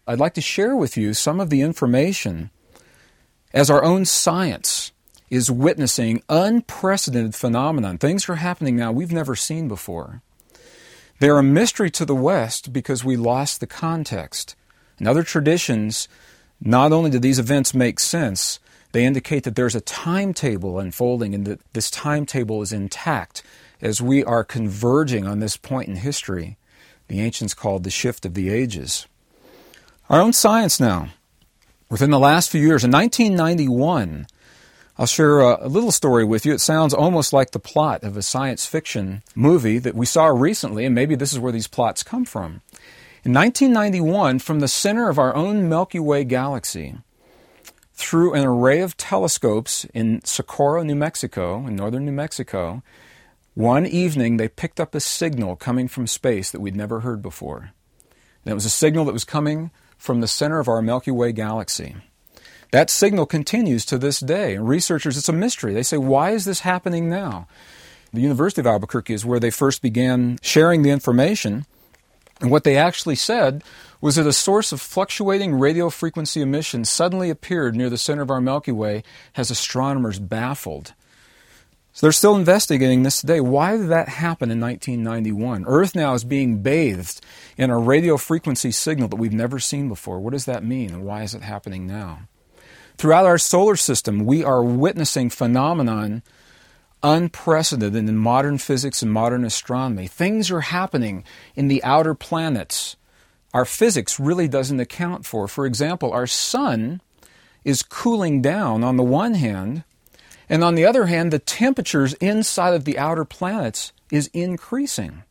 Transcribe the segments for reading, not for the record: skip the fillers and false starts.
I'd like to share with you some of the information as our own science is witnessing unprecedented phenomenon. Things are happening now we've never seen before. They're a mystery to the West because we lost the context. In other traditions, not only do these events make sense, they indicate that there's a timetable unfolding and that this timetable is intact as we are converging on this point in history the ancients called the shift of the ages. Our own science now, within the last few years, in 1991, I'll share a little story with you. It sounds almost like the plot of a science fiction movie that we saw recently, and maybe this is where these plots come from. In 1991, from the center of our own Milky Way galaxy, through an array of telescopes in Socorro, New Mexico, in northern New Mexico, one evening they picked up a signal coming from space that we'd never heard before. And it was a signal that was coming from the center of our Milky Way galaxy. That signal continues to this day. And researchers, it's a mystery. They say, why is this happening now? The University of Albuquerque is where they first began sharing the information. And what they actually said was that a source of fluctuating radio frequency emissions suddenly appeared near the center of our Milky Way, has astronomers baffled. So they're still investigating this today. Why did that happen in 1991? Earth now is being bathed in a radio frequency signal that we've never seen before. What does that mean, and why is it happening now? Throughout our solar system, we are witnessing phenomenon unprecedented in modern physics and modern astronomy. Things are happening in the outer planets our physics really doesn't account for. For example, our sun is cooling down on the one hand, and on the other hand, the temperatures inside of the outer planets is increasing.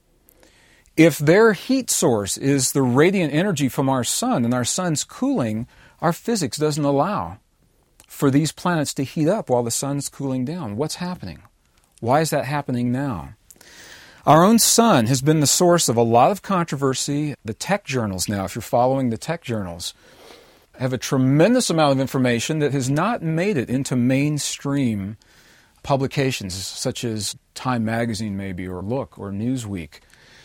If their heat source is the radiant energy from our sun and our sun's cooling, our physics doesn't allow for these planets to heat up while the sun's cooling down. What's happening? Why is that happening now? Our own sun has been the source of a lot of controversy. The tech journals now, if you're following the tech journals, have a tremendous amount of information that has not made it into mainstream publications such as Time Magazine maybe, or Look, or Newsweek.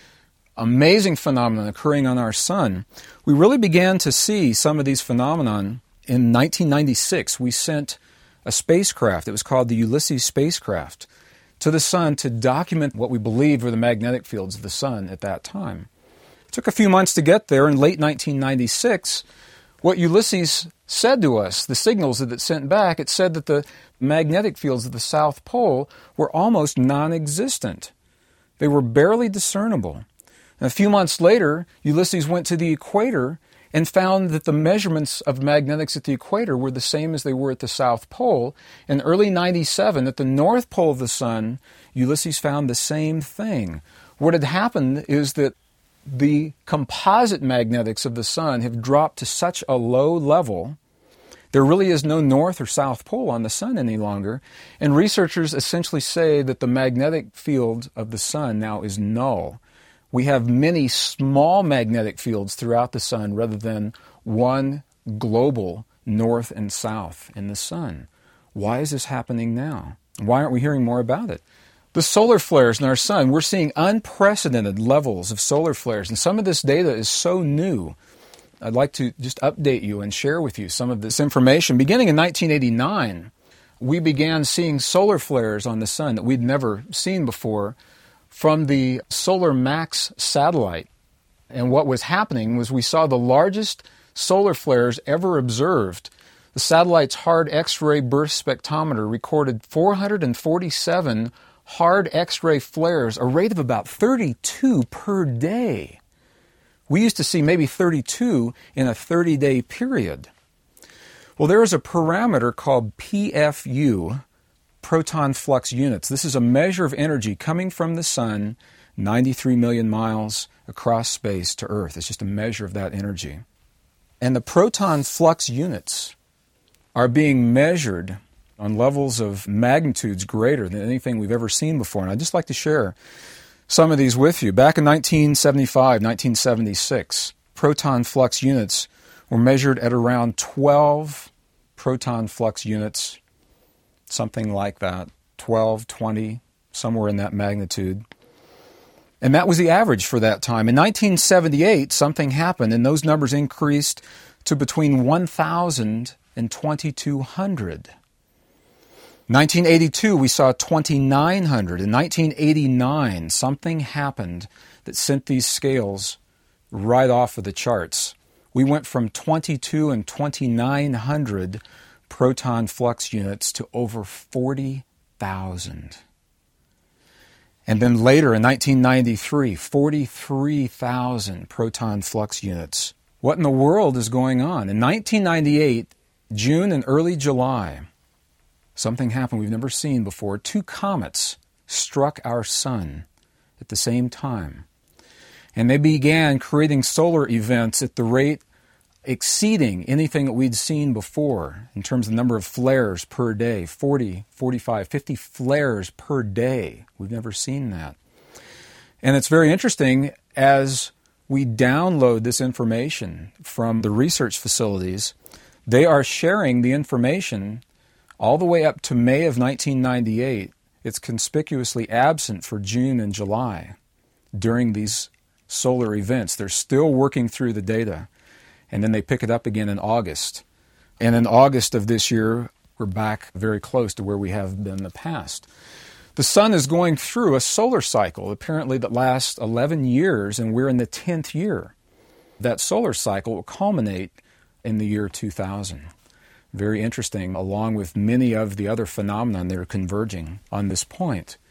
Amazing phenomenon occurring on our sun. We really began to see some of these phenomenon in 1996. We sent a spacecraft, it was called the Ulysses spacecraft, to the sun to document what we believed were the magnetic fields of the sun at that time. It took a few months to get there. In late 1996, what Ulysses said to us, the signals that it sent back, it said that the magnetic fields of the South Pole were almost non-existent. They were barely discernible. And a few months later, Ulysses went to the equator and found that the measurements of magnetics at the equator were the same as they were at the South Pole. In early 97, at the North Pole of the sun, Ulysses found the same thing. What had happened is that the composite magnetics of the sun have dropped to such a low level, there really is no North or South Pole on the sun any longer, and researchers essentially say that the magnetic field of the sun now is null. We have many small magnetic fields throughout the sun rather than one global north and south in the sun. Why is this happening now? Why aren't we hearing more about it? The solar flares in our sun, we're seeing unprecedented levels of solar flares, and some of this data is so new. I'd like to just update you and share with you some of this information. Beginning in 1989, we began seeing solar flares on the sun that we'd never seen before from the Solar Max satellite. And what was happening was we saw the largest solar flares ever observed. The satellite's hard X-ray burst spectrometer recorded 447 hard X-ray flares, a rate of about 32 per day. We used to see maybe 32 in a 30-day period. Well, there is a parameter called PFU, proton flux units. This is a measure of energy coming from the sun 93 million miles across space to Earth. It's just a measure of that energy. And the proton flux units are being measured on levels of magnitudes greater than anything we've ever seen before. And I'd just like to share some of these with you. Back in 1975, 1976, proton flux units were measured at around 12 proton flux units, something like that, 12, 20, somewhere in that magnitude. And that was the average for that time. In 1978, something happened, and those numbers increased to between 1,000 and 2,200. 1982, we saw 2,900. In 1989, something happened that sent these scales right off of the charts. We went from 22 and 2,900 proton flux units to over 40,000. And then later in 1993, 43,000 proton flux units. What in the world is going on? In 1998, June and early July, something happened we've never seen before. 2 comets struck our sun at the same time. And they began creating solar events at the rate exceeding anything that we'd seen before in terms of the number of flares per day, 40, 45, 50 flares per day. We've never seen that. And it's very interesting as we download this information from the research facilities, they are sharing the information all the way up to May of 1998. It's conspicuously absent for June and July during these solar events. They're still working through the data. And then they pick it up again in August. And in August of this year, we're back very close to where we have been in the past. The sun is going through a solar cycle, apparently, that lasts 11 years, and we're in the 10th year. That solar cycle will culminate in the year 2000. Very interesting, along with many of the other phenomena that are converging on this point.